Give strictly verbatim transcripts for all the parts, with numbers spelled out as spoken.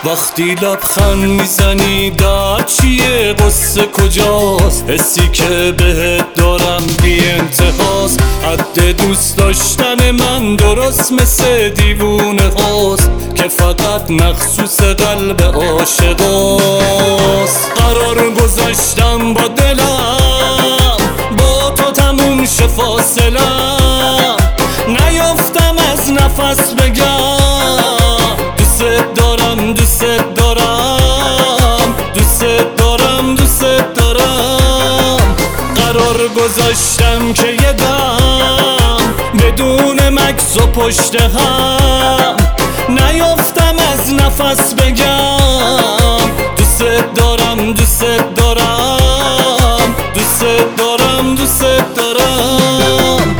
وقتی لبخند میزنی درد چیه؟ قصه کجاست؟ حسی که بهت دارم بی انتهاست. حد دوست داشتن من درست مثل دیوونه هاست که فقط مخصوص قلب عاشقاست. قرار گذاشتم با دلم با تو تموم شه فاصلم، نیافتم از نفس بگم دوست دارم دوست دارم دوست دارم دوست دارم. قرار گذاشتم که یه دم بدون مکس و پشت هم، نیافتم از نفس بگم دوست دارم دوست دارم دوست دارم دوست دارم.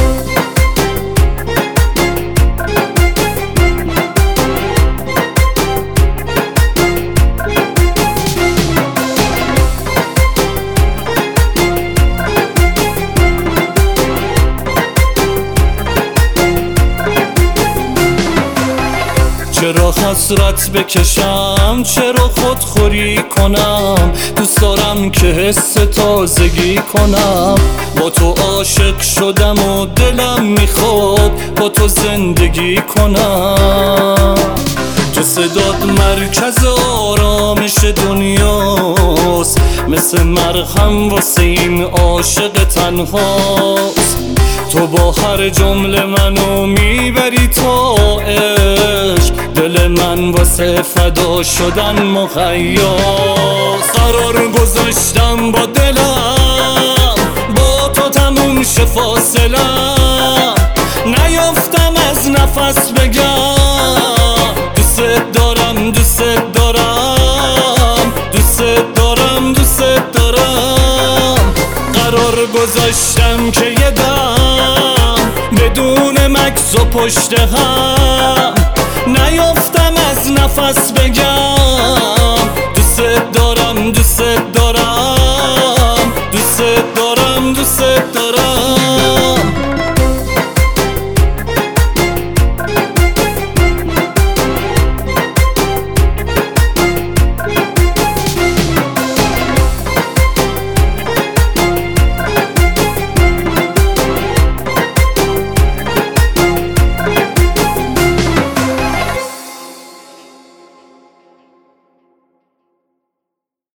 چرا حسرت بکشم، چرا خودخوری کنم؟ دوست دارم که حس تازگی کنم. با تو عاشق شدم و دلم میخواد با تو زندگی کنم. تو صدات مرکز آرامش دنیاست، مثل مرهم واسه این عاشق تنهاست. تو با هر جمله منو میبری تا عشق، دل من واسه فدا شدن مهیاست. قرار گذاشتم با دلم با تو تموم شه فاصلم، نیافتم از نفس بگم دوست دارم دوست دارم دوست دارم دوست دارم. قرار گذاشتم که یه دم بدون مکس و پشت هم، نیافتم از نفس بگم